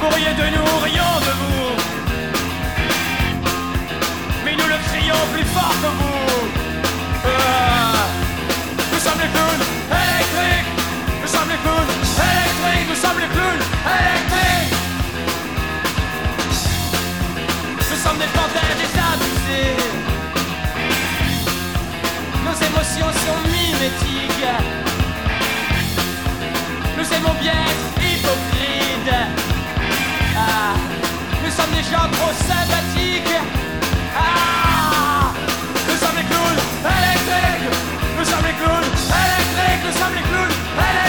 Vous riez de nous, rions de vous. Mais nous le crions plus fort que vous. Nous sommes les clowns électriques. Nous sommes les clowns électriques. Nous sommes les clowns électriques. Nous sommes des panthères désabusés. Nos émotions sont mimétiques. Nous aimons bien être hypocrites. Nous sommes des gens trop sympathiques. Nous sommes les clowns électriques. Nous sommes les clowns électriques. Nous sommes les clowns électriques.